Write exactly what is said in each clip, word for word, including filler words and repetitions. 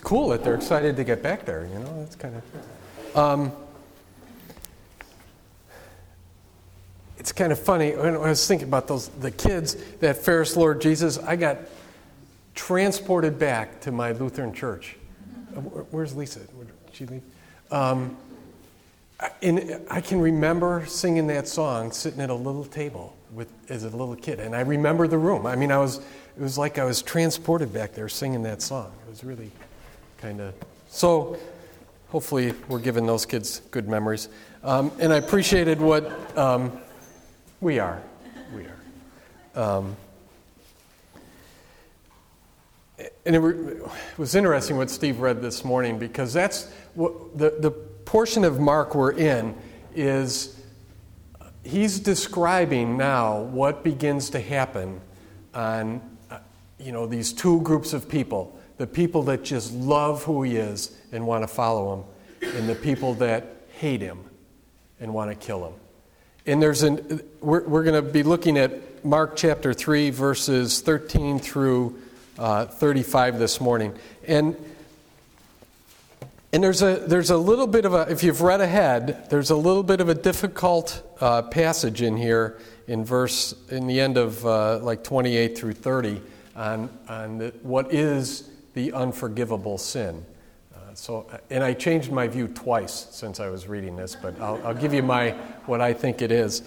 cool that they're excited to get back there, you know, that's kind of... Um, it's kind of funny, when I was thinking about those the kids, that Ferris Lord Jesus, I got transported back to my Lutheran church. Where's Lisa? Did she leave? Um, and I can remember singing that song, sitting at a little table with as a little kid, and I remember the room. I mean, I was it was like I was transported back there singing that song. It was really kind of so. Hopefully, we're giving those kids good memories, um, and I appreciated what um, we are. We are. Um, and it, re- it was interesting what Steve read this morning, because that's what the the portion of Mark we're in is. He's describing now what begins to happen on, uh, you know, these two groups of people. The people that just love who he is and want to follow him, and the people that hate him and want to kill him. And there's an, we're, we're going to be looking at Mark chapter three, verses thirteen through uh, thirty-five this morning. And And there's a there's a little bit of a, if you've read ahead, there's a little bit of a difficult uh, passage in here in verse, in the end of uh, like twenty-eight through thirty on, on the, what is the unforgivable sin. Uh, so, and I changed my view twice since I was reading this, but I'll, I'll give you my, what I think it is.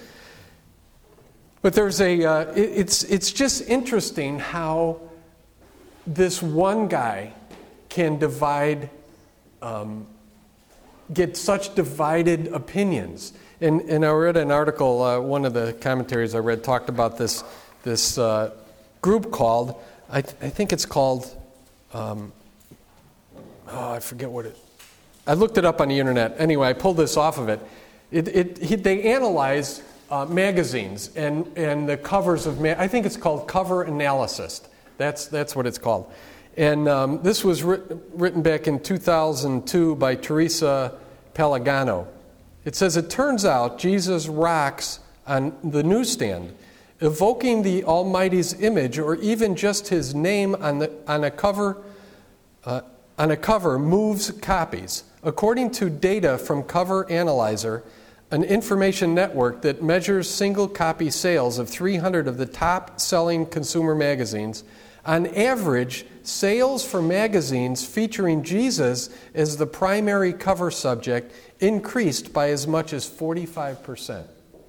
But there's a, uh, it, it's it's just interesting how this one guy can divide Um, get such divided opinions. And, and I read an article, uh, one of the commentaries I read talked about this this uh, group called, I, th- I think it's called, um, oh, I forget what it, I looked it up on the internet. Anyway, I pulled this off of it. It, it he, They analyze uh, magazines and, and the covers of, ma- I think it's called cover analysis. That's, that's what it's called. And um, this was writ- written back in two thousand two by Teresa Palagano. It says, it turns out Jesus rocks on the newsstand, evoking the Almighty's image or even just his name on the on a cover uh, on a cover moves copies. According to data from Cover Analyzer, an information network that measures single copy sales of three hundred of the top selling consumer magazines, on average, sales for magazines featuring Jesus as the primary cover subject increased by as much as forty-five percent.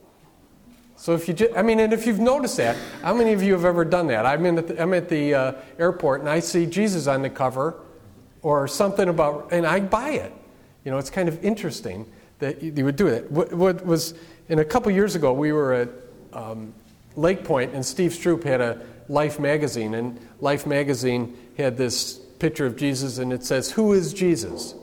So if you, just, I mean, and if you've noticed that, how many of you have ever done that? I'm, in the, I'm at the uh, airport and I see Jesus on the cover, or something about, and I buy it. You know, it's kind of interesting that you would do it. What, what was, and a couple years ago, we were at um, Lake Point, and Steve Stroop had a Life magazine, and Life magazine had this picture of Jesus, and it says, "Who is Jesus?"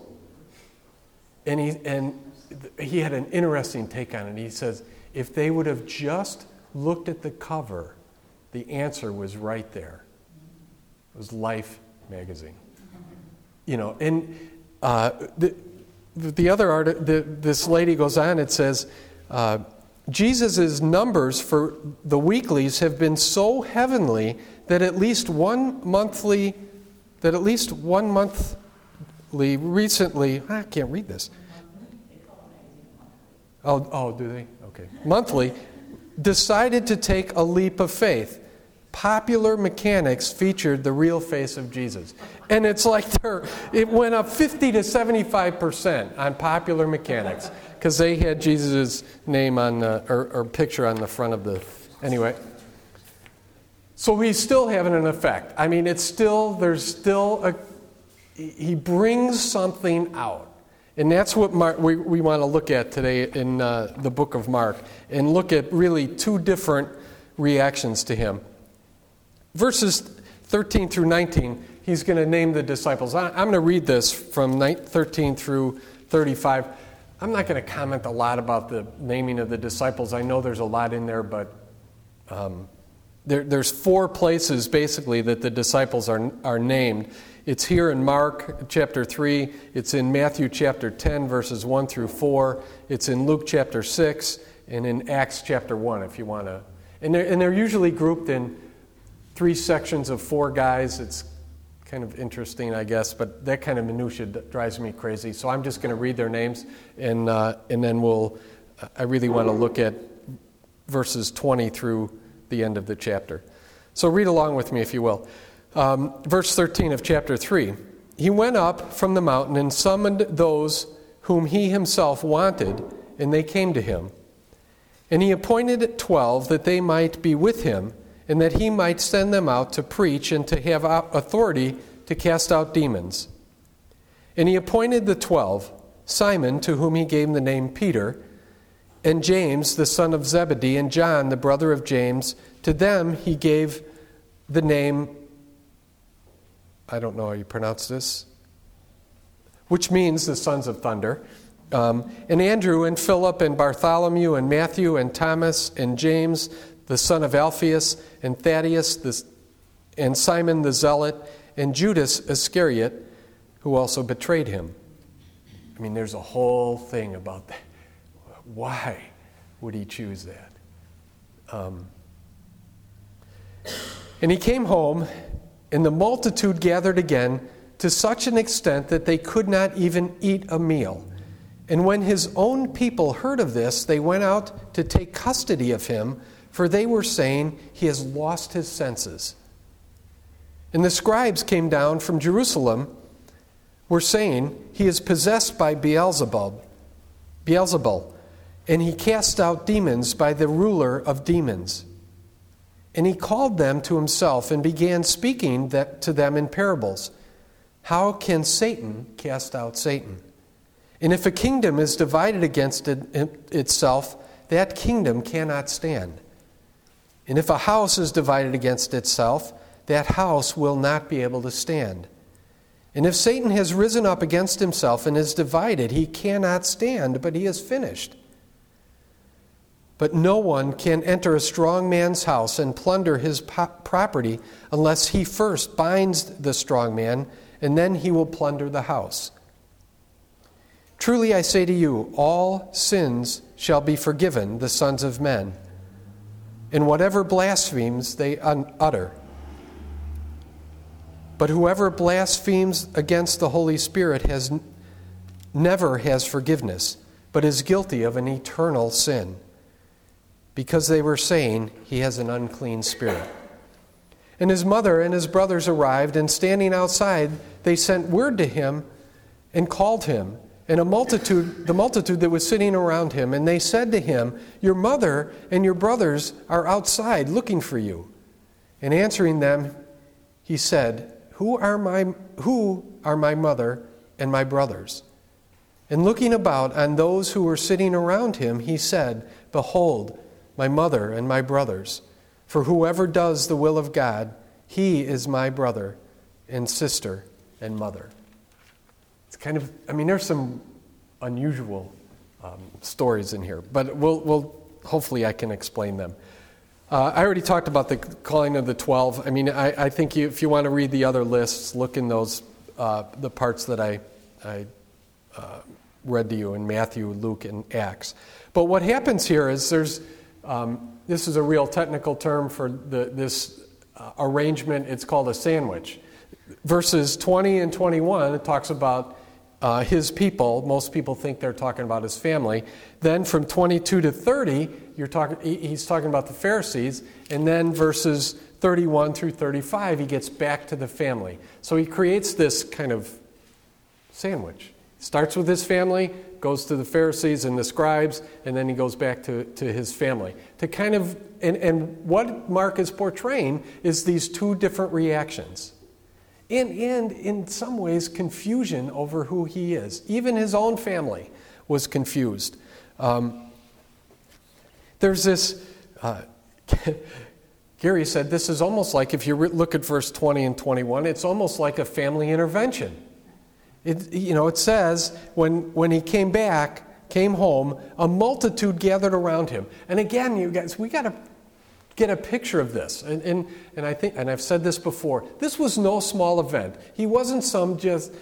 And he and he had an interesting take on it. He says, if they would have just looked at the cover, the answer was right there. It was Life magazine. You know, and uh, the the other art, the, this lady goes on. It says, Uh, Jesus' numbers for the weeklies have been so heavenly that at least one monthly, that at least one monthly recently, I can't read this. Oh, oh, do they? Okay. Monthly, decided to take a leap of faith. Popular Mechanics featured the real face of Jesus. And it's like they're, it went up fifty to seventy-five percent on Popular Mechanics. Because they had Jesus' name on the, or, or picture on the front of the, anyway. So he's still having an effect. I mean, it's still, there's still a, he brings something out. And that's what Mark, we, we want to look at today in uh, the book of Mark. And look at really two different reactions to him. Verses thirteen through nineteen, he's going to name the disciples. I'm going to read this from thirteen through thirty-five. I'm not going to comment a lot about the naming of the disciples. I know there's a lot in there, but um, there, there's four places basically that the disciples are are named. It's here in Mark chapter three. It's in Matthew chapter ten, verses one through four. It's in Luke chapter six, and in Acts chapter one, if you want to. And they're, and they're usually grouped in three sections of four guys. It's kind of interesting, I guess, but that kind of minutia drives me crazy. So I'm just going to read their names, and uh, and then we'll, I really want to look at verses twenty through the end of the chapter. So read along with me, if you will. Um, verse thirteen of chapter three. He went up from the mountain and summoned those whom he himself wanted, and they came to him. And he appointed twelve that they might be with him, and that he might send them out to preach and to have authority to cast out demons. And he appointed the twelve, Simon, to whom he gave the name Peter, and James, the son of Zebedee, and John, the brother of James. To them he gave the name, I don't know how you pronounce this, which means the sons of thunder. Um, and Andrew and Philip and Bartholomew and Matthew and Thomas and James, the son of Alphaeus, and Thaddeus, the, and Simon the Zealot, and Judas Iscariot, who also betrayed him. I mean, there's a whole thing about that. Why would he choose that? Um, and he came home, and the multitude gathered again to such an extent that they could not even eat a meal. And when his own people heard of this, they went out to take custody of him, for they were saying, he has lost his senses. And the scribes came down from Jerusalem, were saying, he is possessed by Beelzebub, Beelzebul, and he cast out demons by the ruler of demons. And he called them to himself and began speaking that to them in parables. How can Satan cast out Satan? And if a kingdom is divided against it, itself, that kingdom cannot stand. And if a house is divided against itself, that house will not be able to stand. And if Satan has risen up against himself and is divided, he cannot stand, but he is finished. But no one can enter a strong man's house and plunder his po- property unless he first binds the strong man, and then he will plunder the house. Truly I say to you, all sins shall be forgiven the sons of men, and whatever blasphemies they un- utter. But whoever blasphemes against the Holy Spirit has n- never has forgiveness, but is guilty of an eternal sin, because they were saying he has an unclean spirit. And his mother and his brothers arrived, and standing outside, they sent word to him and called him. And a multitude, the multitude that was sitting around him, and they said to him, your mother and your brothers are outside looking for you. And answering them, he said, Who are my who are my mother and my brothers? And looking about on those who were sitting around him, he said, Behold, my mother and my brothers. For whoever does the will of God, he is my brother and sister and mother. It's kind of, I mean, there's some unusual um, stories in here, but we'll, we'll, hopefully I can explain them. Uh, I already talked about the calling of the twelve. I mean, I, I think you, if you want to read the other lists, look in those, uh, the parts that I, I uh, read to you in Matthew, Luke, and Acts. But what happens here is there's, um, this is a real technical term for the, this uh, arrangement. It's called a sandwich. Verses twenty and twenty-one, it talks about uh, his people. Most people think they're talking about his family. Then from twenty-two to thirty, you're talking. He's talking about the Pharisees. And then verses thirty-one through thirty-five, he gets back to the family. So he creates this kind of sandwich. Starts with his family, goes to the Pharisees and the scribes, and then he goes back to, to his family. To kind of, and, and what Mark is portraying is these two different reactions. And, and in some ways, confusion over who he is. Even his own family was confused. Um, there's this, uh, Gary said, this is almost like, if you re- look at verse twenty and twenty-one, it's almost like a family intervention. It, you know, it says, when, when he came back, came home, a multitude gathered around him. And again, you guys, we got to get a picture of this. And, and and I think, and I've said this before, this was no small event. He wasn't some just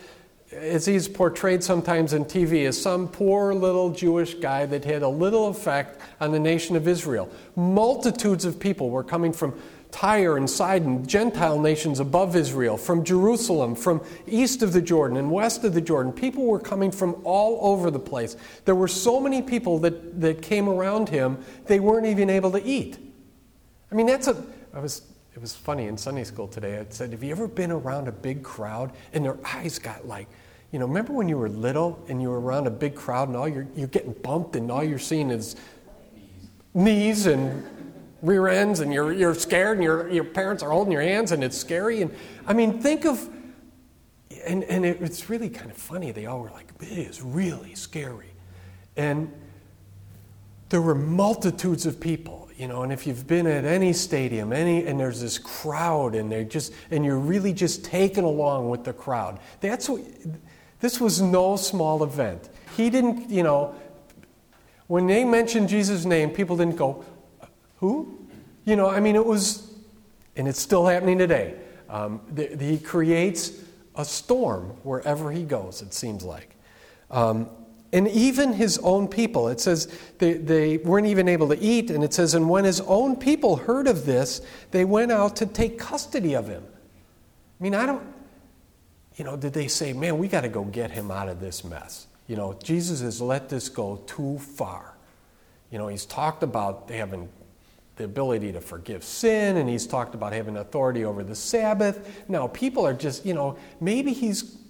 as he's portrayed sometimes in T V, as some poor little Jewish guy that had a little effect on the nation of Israel. Multitudes of people were coming from Tyre and Sidon, Gentile nations above Israel, from Jerusalem, from east of the Jordan and west of the Jordan. People were coming from all over the place. There were so many people that, that came around him, they weren't even able to eat. I mean, that's a... I was... It was funny, in Sunday school today, I said, have you ever been around a big crowd and their eyes got like, you know, remember when you were little and you were around a big crowd and all you're, you're getting bumped and all you're seeing is knees and rear ends and you're you're scared and your your parents are holding your hands and it's scary. And I mean, think of, and, and it, it's really kind of funny. They all were like, it is really scary. And there were multitudes of people. You know, and if you've been at any stadium, any, and there's this crowd, and they just, and you're really just taken along with the crowd. That's what. This was no small event. He didn't, you know, when they mentioned Jesus' name, people didn't go, who? You know, I mean, it was, and it's still happening today. Um, the, the, he creates a storm wherever he goes. It seems like. Um, And even his own people, it says they, they weren't even able to eat, and it says, and when his own people heard of this, they went out to take custody of him. I mean, I don't, you know, did they say, man, we got to go get him out of this mess? You know, Jesus has let this go too far. You know, he's talked about having the ability to forgive sin, and he's talked about having authority over the Sabbath. Now, people are just, you know, maybe he's,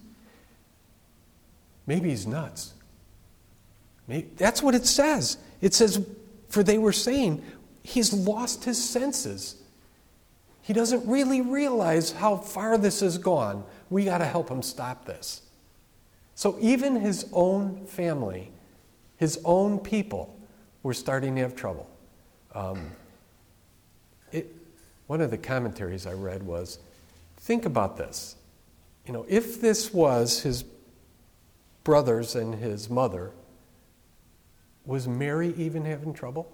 maybe he's nuts. That's what it says. It says, for they were saying, he's lost his senses. He doesn't really realize how far this has gone. We got to help him stop this. So even his own family, his own people, were starting to have trouble. Um, it, one of the commentaries I read was, think about this. You know, if this was his brothers and his mother, was Mary even having trouble?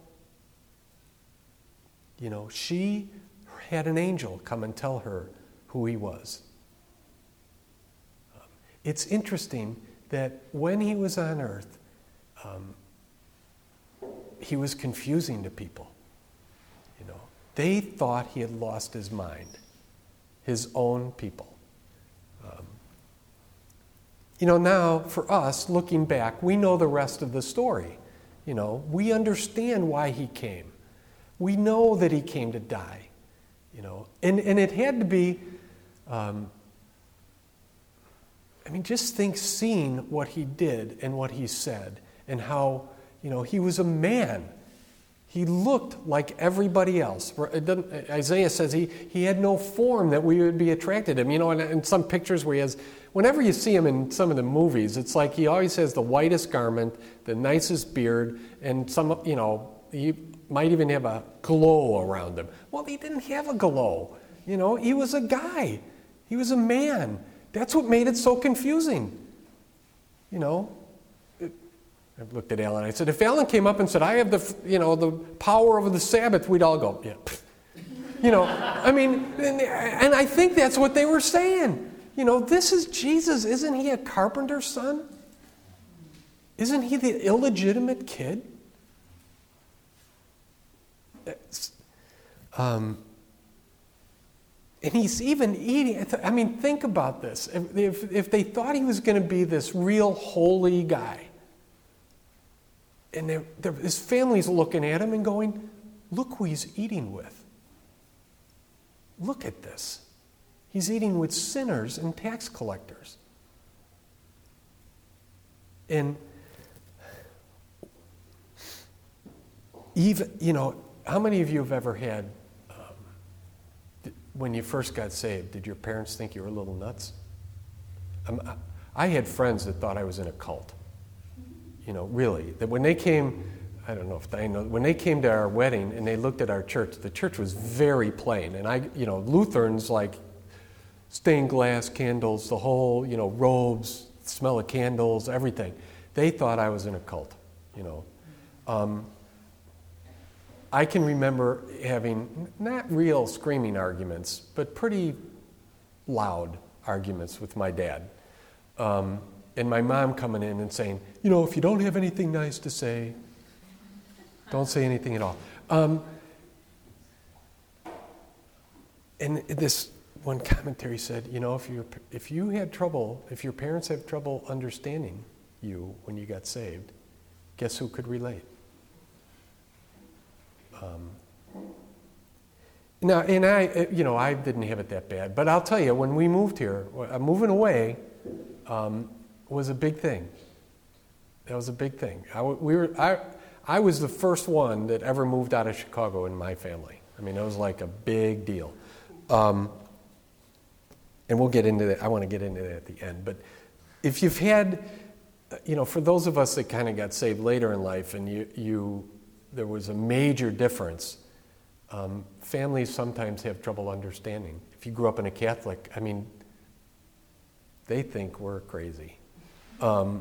You know, she had an angel come and tell her who he was. Um, it's interesting that when he was on earth, um, he was confusing to people. You know, they thought he had lost his mind, his own people. Um, you know, now for us, looking back, we know the rest of the story. You know, we understand why he came. We know that he came to die. You know, and, and it had to be, um, I mean, just think seeing what he did and what he said and how, you know, he was a man. He looked like everybody else. It doesn't, Isaiah says he, he had no form that we would be attracted to him. You know, in, in some pictures where he has, whenever you see him in some of the movies, it's like he always has the whitest garment, the nicest beard, and some, you know, he might even have a glow around him. Well, he didn't have a glow. You know, he was a guy. He was a man. That's what made it so confusing. You know, I looked at Alan and I said, if Alan came up and said, I have the, you know, the power over the Sabbath, we'd all go, yeah. You know, I mean, and, and I think that's what they were saying. You know, this is Jesus. Isn't he a carpenter's son? Isn't he the illegitimate kid? Um, and he's even eating. I mean, think about this. If, if, if they thought he was going to be this real holy guy, and they're, they're, his family's looking at him and going, look who he's eating with. Look at this. He's eating with sinners and tax collectors. And even, you know, how many of you have ever had, um, when you first got saved, did your parents think you were a little nuts? Um, I had friends that thought I was in a cult. You know, really, that when they came, I don't know if they know, when they came to our wedding and they looked at our church, the church was very plain. And I, you know, Lutherans, like stained glass candles, the whole, you know, robes, smell of candles, everything. They thought I was in a cult, you know. Um, I can remember having not real screaming arguments, but pretty loud arguments with my dad Um, and my mom coming in and saying, you know, if you don't have anything nice to say, don't say anything at all. Um, and this one commentary said, you know, if you if you had trouble, if your parents have trouble understanding you when you got saved, guess who could relate? Um, now, and I, you know, I didn't have it that bad, but I'll tell you, when we moved here, moving away um, was a big thing. That was a big thing. I, we were, I, I was the first one that ever moved out of Chicago in my family. I mean, it was like a big deal. Um, and we'll get into that. I want to get into that at the end. But if you've had, you know, for those of us that kind of got saved later in life and you, you there was a major difference, um, families sometimes have trouble understanding. If you grew up in a Catholic, I mean, they think we're crazy. Um,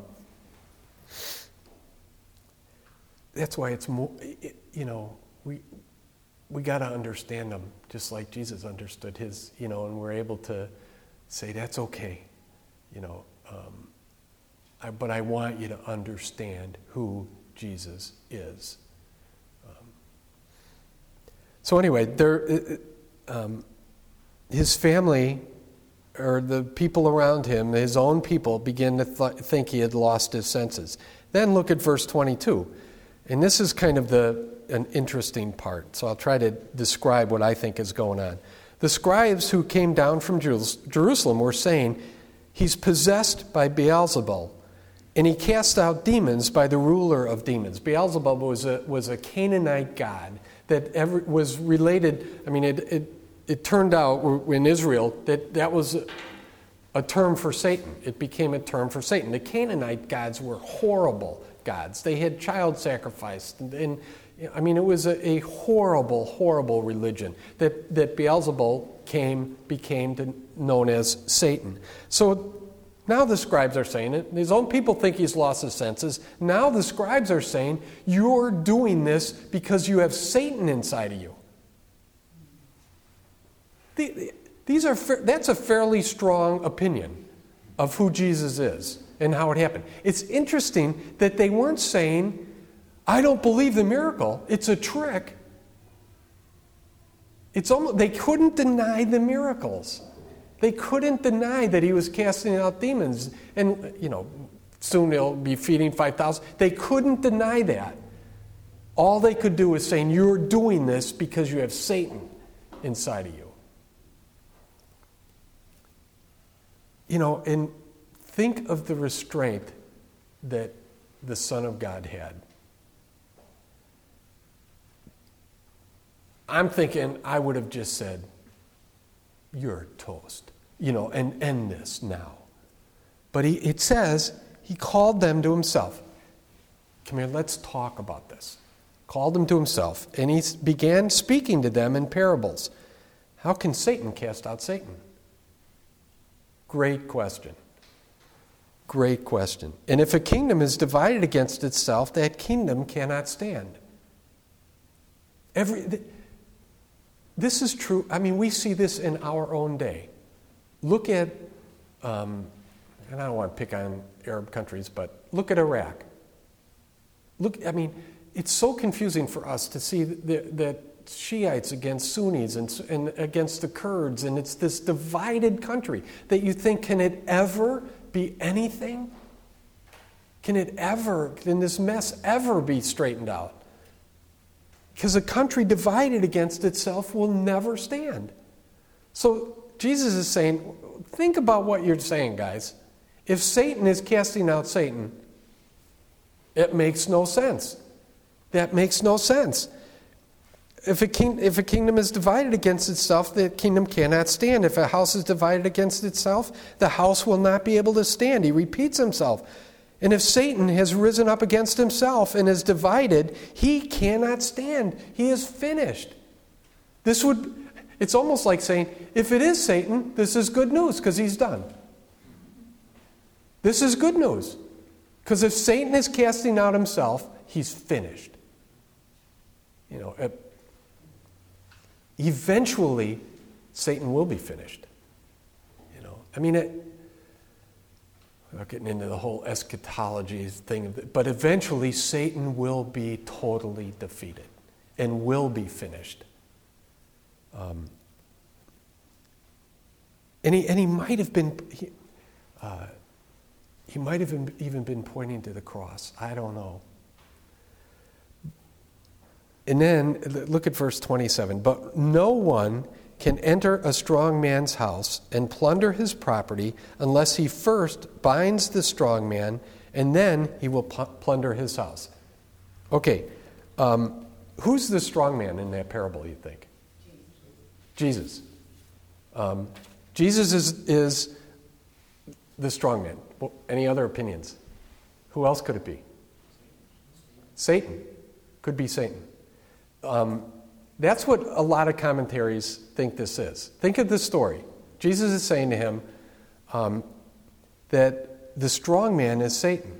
that's why it's more, it, you know, we we got to understand them just like Jesus understood his, you know, and we're able to say, that's okay, you know, um, I, but I want you to understand who Jesus is. Um, so anyway, there, um, his family, or the people around him, his own people, began to th- think he had lost his senses. Then look at verse twenty-two. And this is kind of the an interesting part, so I'll try to describe what I think is going on. The scribes who came down from Jerusalem were saying, he's possessed by Beelzebul, and he cast out demons by the ruler of demons. Beelzebub was a, was a Canaanite god that ever, was related, I mean, it, it, it turned out in Israel that that was a, a term for Satan. It became a term for Satan. The Canaanite gods were horrible gods. They had child sacrifice, and, and I mean, it was a, a horrible, horrible religion that, that Beelzebul came, became to, known as Satan. So now the scribes are saying it. His own people think he's lost his senses. Now the scribes are saying, you're doing this because you have Satan inside of you. The, these are that's a fairly strong opinion of who Jesus is and how it happened. It's interesting that they weren't saying, I don't believe the miracle. It's a trick. It's almost, they couldn't deny the miracles. They couldn't deny that he was casting out demons. And, you know, soon they'll be feeding five thousand. They couldn't deny that. All they could do is saying, you're doing this because you have Satan inside of you. You know, and think of the restraint that the Son of God had. I'm thinking I would have just said, you're toast, you know, and end this now. But he, it says he called them to himself. Come here, let's talk about this. Called them to himself, and he began speaking to them in parables. How can Satan cast out Satan? Great question. Great question. And if a kingdom is divided against itself, that kingdom cannot stand. Every... This is true. I mean, we see this in our own day. Look at, um, and I don't want to pick on Arab countries, but look at Iraq. Look, I mean, it's so confusing for us to see that, that Shiites against Sunnis and, and against the Kurds, and it's this divided country that you think, can it ever be anything? Can it ever, can this mess ever be straightened out? Because a country divided against itself will never stand. So Jesus is saying, think about what you're saying, guys. If Satan is casting out Satan, it makes no sense. That makes no sense. If a, king, if a kingdom is divided against itself, the kingdom cannot stand. If a house is divided against itself, the house will not be able to stand. He repeats himself. And if Satan has risen up against himself and is divided, he cannot stand. He is finished. This would, it's almost like saying, if it is Satan, this is good news because he's done. This is good news. Because if Satan is casting out himself, he's finished. You know, eventually, Satan will be finished. You know, I mean, it, without getting into the whole eschatology thing, of it, but eventually Satan will be totally defeated and will be finished. Um, and he and he might have been he, uh, he might have been, even been pointing to the cross. I don't know. And then look at verse twenty-seven. But no one can enter a strong man's house and plunder his property unless he first binds the strong man, and then he will pl- plunder his house. Okay, um, who's the strong man in that parable, you think? Jesus. Um, Jesus is, is the strong man. Well, any other opinions? Who else could it be? Satan. Could be Satan. Um, that's what a lot of commentaries think this is. Think of this story. Jesus is saying to him um, that the strong man is Satan.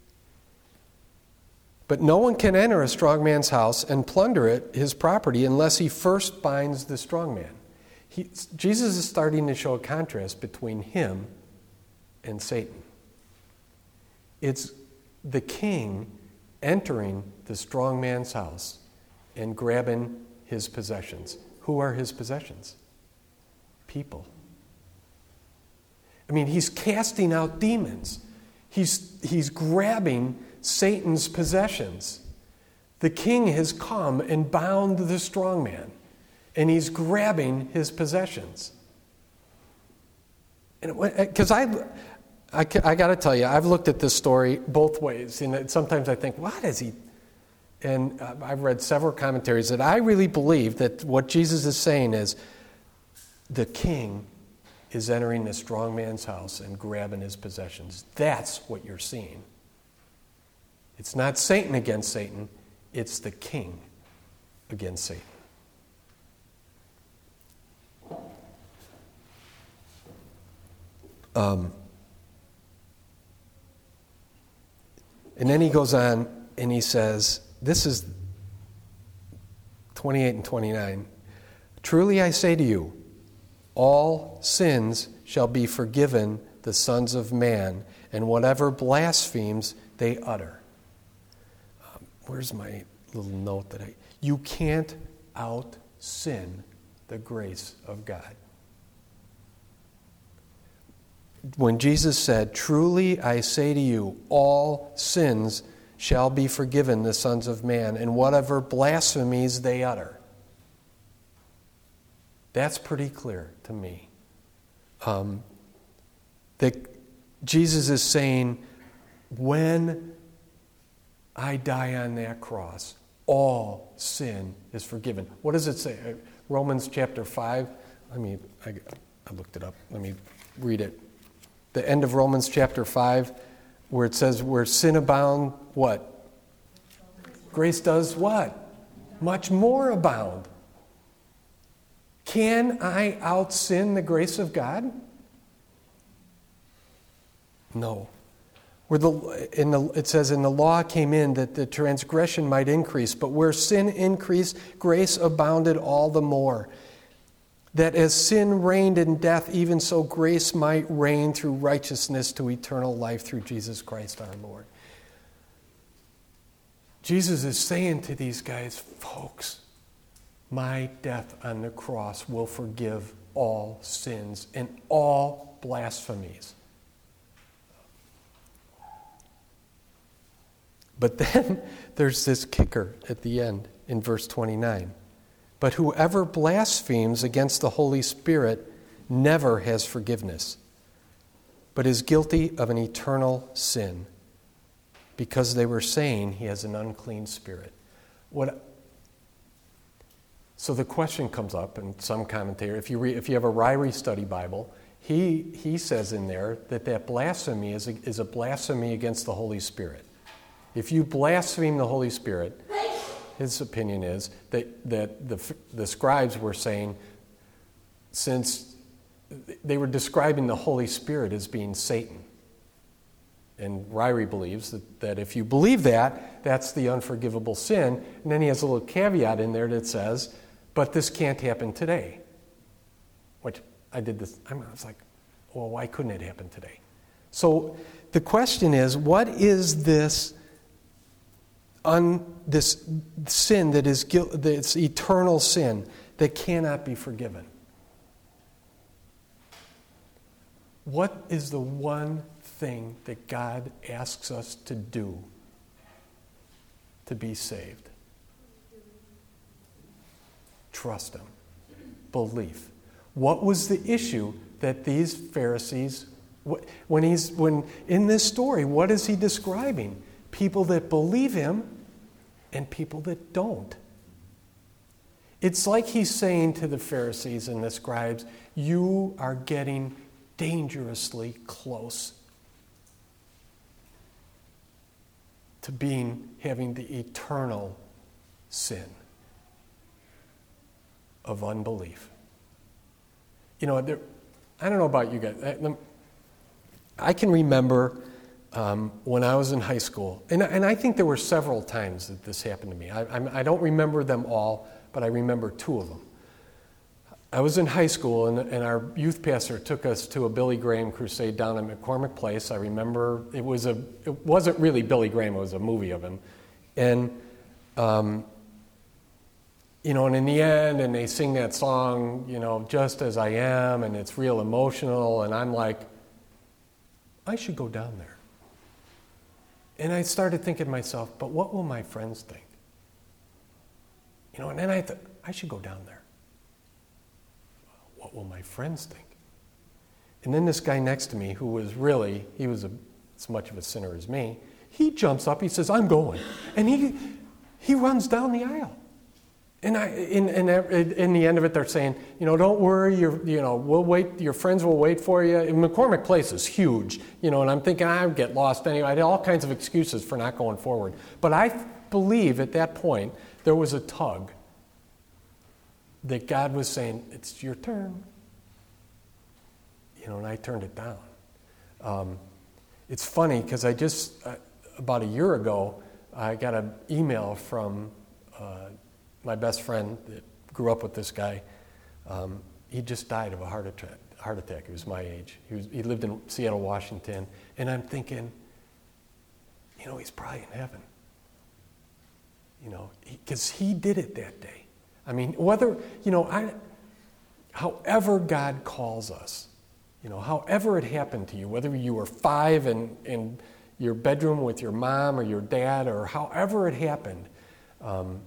But no one can enter a strong man's house and plunder it, his property, unless he first binds the strong man. He, Jesus is starting to show a contrast between him and Satan. It's the king entering the strong man's house and grabbing his possessions. Who are his possessions? People. I mean, he's casting out demons. He's, he's grabbing Satan's possessions. The king has come and bound the strong man, and he's grabbing his possessions. Because I, I, I got to tell you, I've looked at this story both ways, and sometimes I think, what is he? And I've read several commentaries that I really believe that what Jesus is saying is the king is entering the strong man's house and grabbing his possessions. That's what you're seeing. It's not Satan against Satan. It's the king against Satan. Um, and then he goes on and he says, this is twenty-eight and twenty-nine. Truly I say to you, all sins shall be forgiven the sons of man, and whatever blasphemes they utter. Um, where's my little note that I... You can't out-sin the grace of God. When Jesus said, truly I say to you, all sins shall be forgiven the sons of man, and whatever blasphemies they utter. That's pretty clear to me. Um, that Jesus is saying, when I die on that cross, all sin is forgiven. What does it say? Romans chapter five. Let me, I, I looked it up. Let me read it. The end of Romans chapter five, where it says, where sin abound, what? Grace does what? Much more abound. Can I out-sin the grace of God? No. Where the, in the, it says, and the law came in that the transgression might increase, but where sin increased, grace abounded all the more. That as sin reigned in death, even so grace might reign through righteousness to eternal life through Jesus Christ our Lord. Jesus is saying to these guys, folks, my death on the cross will forgive all sins and all blasphemies. But then there's this kicker at the end in verse twenty-nine. But whoever blasphemes against the Holy Spirit never has forgiveness, but is guilty of an eternal sin, because they were saying he has an unclean spirit. What? So the question comes up in some commentary. If you read, if you have a Ryrie Study Bible, he he says in there that that blasphemy is a, is a blasphemy against the Holy Spirit. If you blaspheme the Holy Spirit, his opinion is that, that the, the scribes were saying, since they were describing the Holy Spirit as being Satan. And Ryrie believes that, that if you believe that, that's the unforgivable sin. And then he has a little caveat in there that says, but this can't happen today. Which I did this, I was like, well, why couldn't it happen today? So the question is, what is this un, this sin that is guilt, this eternal sin that cannot be forgiven? What is the one thing that God asks us to do to be saved? Trust Him. Belief. What was the issue that these Pharisees, when he's when in this story, what is he describing? People that believe Him and people that don't. It's like he's saying to the Pharisees and the scribes, you are getting dangerously close to being, having the eternal sin of unbelief. You know, there, I don't know about you guys. I, I can remember um, when I was in high school, and, and I think there were several times that this happened to me. I, I, I don't remember them all, but I remember two of them. I was in high school, and, and our youth pastor took us to a Billy Graham crusade down at McCormick Place. I remember it was a, it wasn't really Billy Graham, it was a movie of him. And, um, you know, and in the end, and they sing that song, you know, Just As I Am, and it's real emotional, and I'm like, I should go down there. And I started thinking to myself, but what will my friends think? You know, and then I thought, I should go down there. What will my friends think? And then this guy next to me, who was really, he was a, as much of a sinner as me, he jumps up, he says, I'm going. And he he runs down the aisle. And I, in, in, in the end of it, they're saying, you know, don't worry, you're, you know, we'll wait, your friends will wait for you. And McCormick Place is huge, you know, and I'm thinking I would get lost anyway. I had all kinds of excuses for not going forward. But I believe at that point, there was a tug that God was saying, it's your turn. You know, and I turned it down. Um, it's funny because I just, uh, about a year ago, I got an email from uh, my best friend that grew up with this guy. Um, he just died of a heart attack. Heart attack. He was my age. He, was, he lived in Seattle, Washington. And I'm thinking, you know, he's probably in heaven. You know, because he, he did it that day. I mean, whether, you know, I, however God calls us, you know, however it happened to you, whether you were five and in your bedroom with your mom or your dad, or however it happened, um,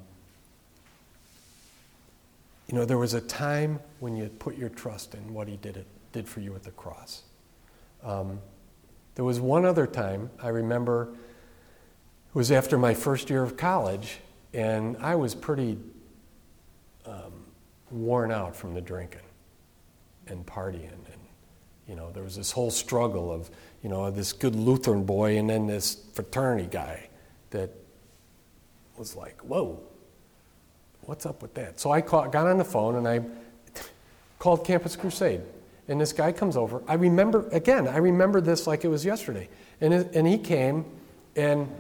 you know, there was a time when you put your trust in what He did it did for you at the cross. Um, there was one other time I remember. It was after my first year of college, and I was pretty Um, worn out from the drinking and partying, and you know there was this whole struggle of you know this good Lutheran boy and then this fraternity guy that was like, whoa, what's up with that? So I call, got on the phone and I called Campus Crusade, and this guy comes over. I remember again, I remember this like it was yesterday, and it, and he came and.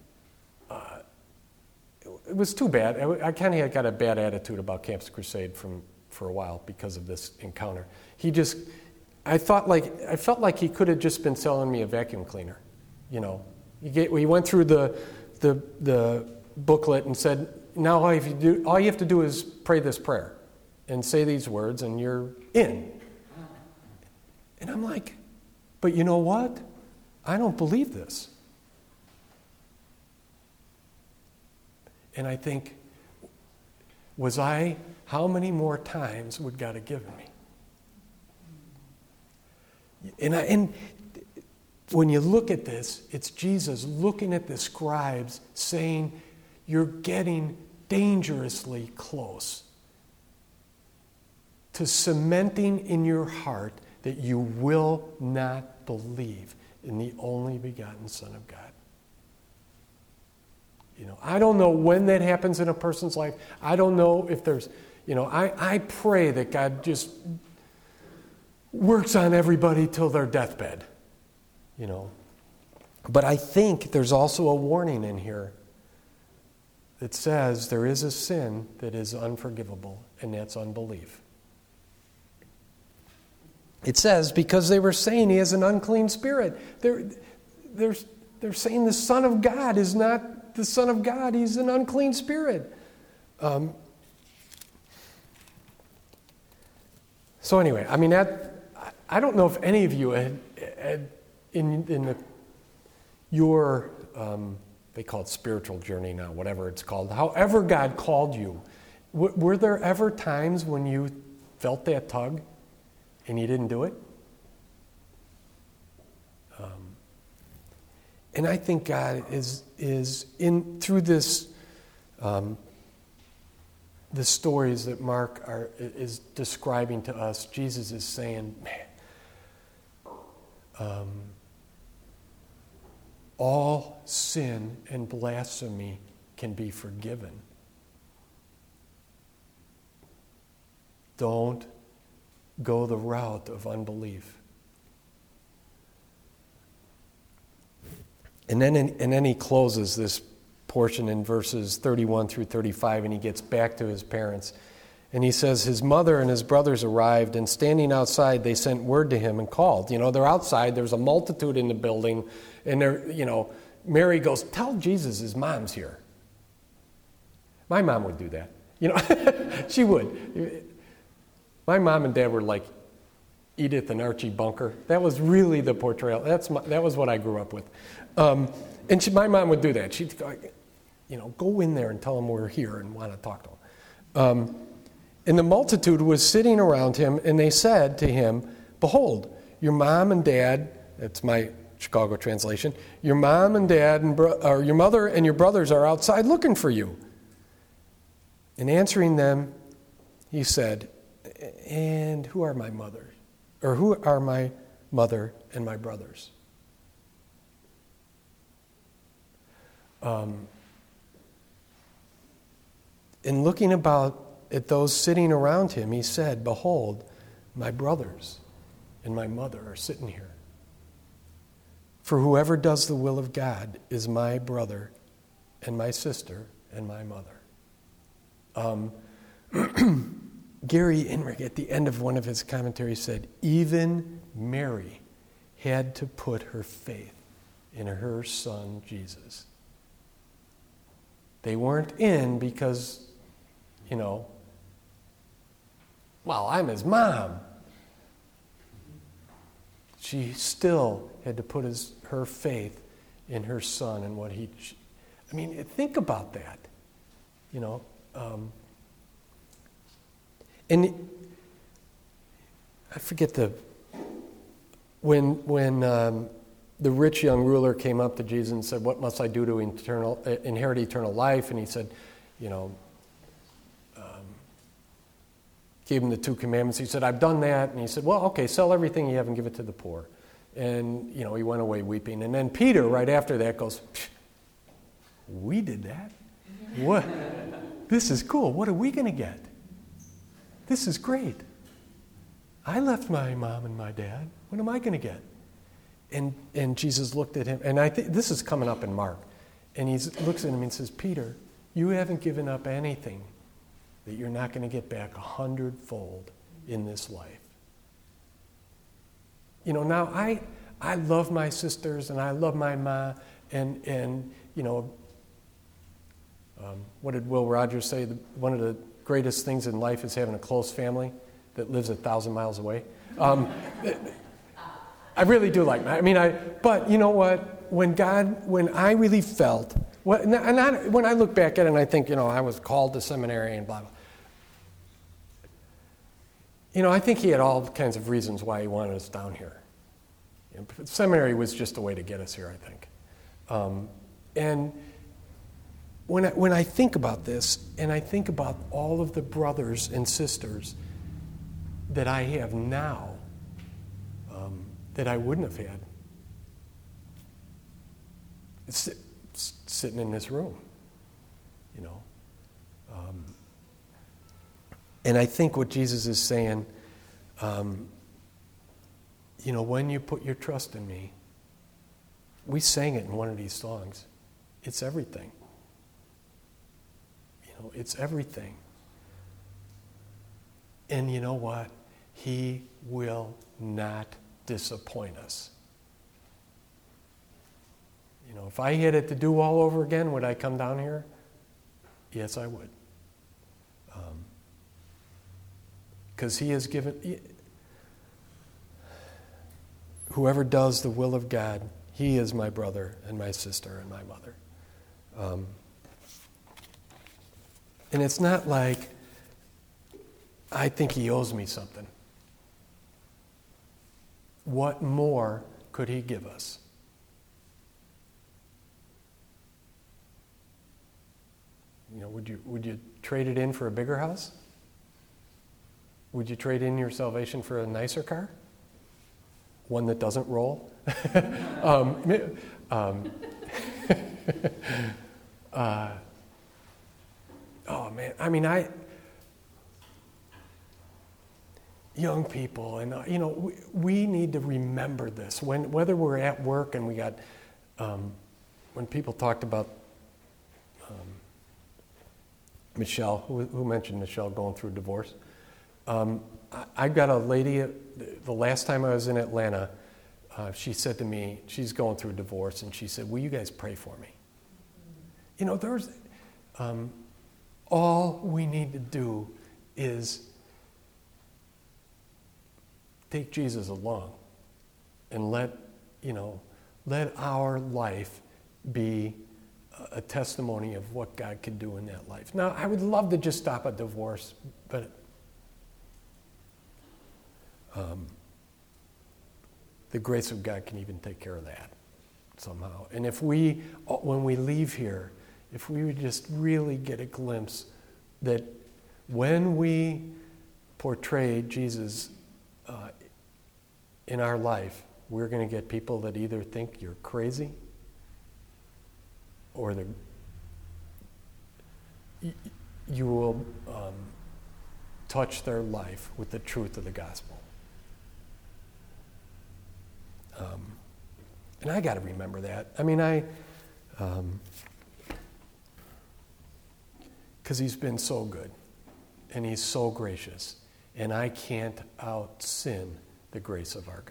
It was too bad. I, I kind of got a bad attitude about Campus Crusade from for a while because of this encounter. He just, I thought like I felt like he could have just been selling me a vacuum cleaner, you know. He, get, he went through the the the booklet and said, now all you, have to do, all you have to do is pray this prayer and say these words, and you're in. And I'm like, but you know what? I don't believe this. And I think, was I, how many more times would God have given me? And, I, and when you look at this, it's Jesus looking at the scribes saying, you're getting dangerously close to cementing in your heart that you will not believe in the only begotten Son of God. You know, I don't know when that happens in a person's life. I don't know if there's, you know, I, I pray that God just works on everybody till their deathbed, you know. But I think there's also a warning in here that says there is a sin that is unforgivable, and that's unbelief. It says, because they were saying he has an unclean spirit. They're, they're, they're saying the Son of God is not the Son of God. He's an unclean spirit. Um, so anyway, I mean, that, I don't know if any of you had, had in, in the, your, um, they call it spiritual journey now, whatever it's called, however God called you, w- were there ever times when you felt that tug and you didn't do it? Um, and I think God is is in through this um, the stories that Mark are, is describing to us. Jesus is saying, man, um, all sin and blasphemy can be forgiven. Don't go the route of unbelief. And then, in, and then he closes this portion in verses thirty-one through thirty-five, and he gets back to his parents. And he says, his mother and his brothers arrived, and standing outside, they sent word to him and called. You know, they're outside. There's a multitude in the building. And they're, you know, Mary goes, tell Jesus his mom's here. My mom would do that. You know, she would. My mom and dad were like Edith and Archie Bunker. That was really the portrayal. That's my, that was what I grew up with. Um, and she, my mom would do that. She'd go, you know, go in there and tell them we're here and want to talk to them. Um, and the multitude was sitting around him, and they said to him, behold, your mom and dad, that's my Chicago translation, your mom and dad, and bro- or your mother and your brothers are outside looking for you. And answering them, he said, and who are my mother? Or who are my mother and my brothers? Um, in looking about at those sitting around him, he said, behold, my brothers and my mother are sitting here. For whoever does the will of God is my brother and my sister and my mother. Um, Gary Inrig, at the end of one of his commentaries, said, even Mary had to put her faith in her son, Jesus. They weren't in because, you know, well, I'm his mom. She still had to put his, her faith in her son and what he... I mean, think about that, you know. Um, and I forget the... When, when um, the rich young ruler came up to Jesus and said, what must I do to eternal, uh, inherit eternal life? And he said, you know, um, gave him the two commandments. He said, I've done that. And he said, well, okay, sell everything you have and give it to the poor. And, you know, he went away weeping. And then Peter, right after that, goes, we did that? What? This is cool. What are we going to get? This is great. I left my mom and my dad. What am I going to get? And and Jesus looked at him, and I think this is coming up in Mark. And he looks at him and says, Peter, you haven't given up anything that you're not going to get back a hundredfold in this life. You know, now I I love my sisters and I love my ma, and and you know, um, what did Will Rogers say? The, one of the greatest things in life is having a close family that lives a thousand miles away. Um, I really do like that. I mean, I. But you know what? When God, when I really felt, what, and I, when I look back at it and I think, you know, I was called to seminary and blah blah. You know, I think He had all kinds of reasons why He wanted us down here. You know, seminary was just a way to get us here, I think. Um, and when I, when I think about this, and I think about all of the brothers and sisters that I have now, um, that I wouldn't have had, it's, it's sitting in this room, you know. Um, and I think what Jesus is saying, um, you know, when you put your trust in me, we sang it in one of these songs, it's everything. You know, it's everything. And you know what? He will not disappoint us. You know, if I had it to do all over again, would I come down here? Yes, I would. Because he has given, he, whoever does the will of God, he is my brother and my sister and my mother. Um, and it's not like I think he owes me something. What more could he give us? You know, would you would you trade it in for a bigger house? Would you trade in your salvation for a nicer car? One that doesn't roll? um, um, uh, oh, man. I mean, I... Young people, and, uh, you know, we, we need to remember this. When, whether we're at work and we got... Um, when people talked about... Um, Michelle, who, who mentioned Michelle going through divorce? Um, I, I've got a lady, the last time I was in Atlanta, uh, she said to me, she's going through divorce, and she said, will you guys pray for me? You know, there's, um, all we need to do is take Jesus along and let, you know, let our life be a testimony of what God can do in that life. Now, I would love to just stop a divorce, but Um, the grace of God can even take care of that somehow. And if we, when we leave here, if we would just really get a glimpse that when we portray Jesus uh, in our life, we're going to get people that either think you're crazy or the, you will um, touch their life with the truth of the gospel. Um, and I got to remember that. I mean, I, um, because he's been so good, and he's so gracious, and I can't out-sin the grace of our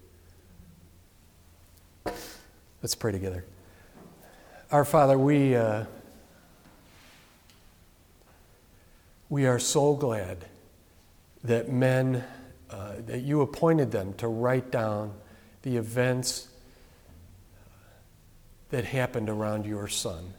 God. Let's pray together. Our Father, we uh, we are so glad that men, uh, that you appointed them to write down the events that happened around your Son.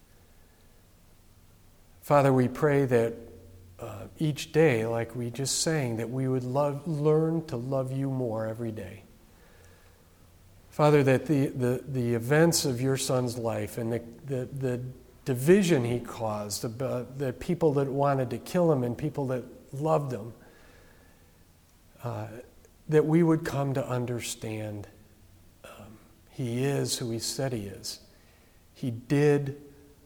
Father, we pray that uh, each day, like we just sang, that we would love, learn to love you more every day. Father, that the, the, the events of your Son's life and the, the, the division he caused, about the people that wanted to kill him and people that loved him, uh, that we would come to understand um, he is who he said he is. He did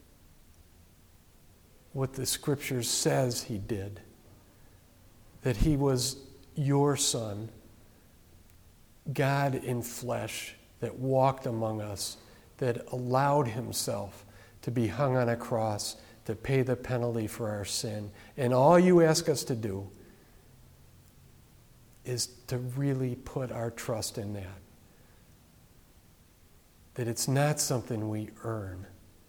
what the Scripture says he did, that he was your Son, God in flesh, that walked among us, that allowed himself to be hung on a cross to pay the penalty for our sin. And all you ask us to do is to really put our trust in that. That it's not something we earn,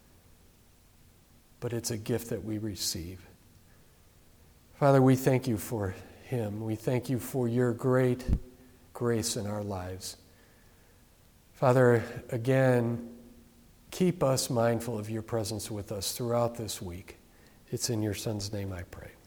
but it's a gift that we receive. Father, we thank you for him. We thank you for your great grace in our lives. Father, again, keep us mindful of your presence with us throughout this week. It's in your Son's name I pray.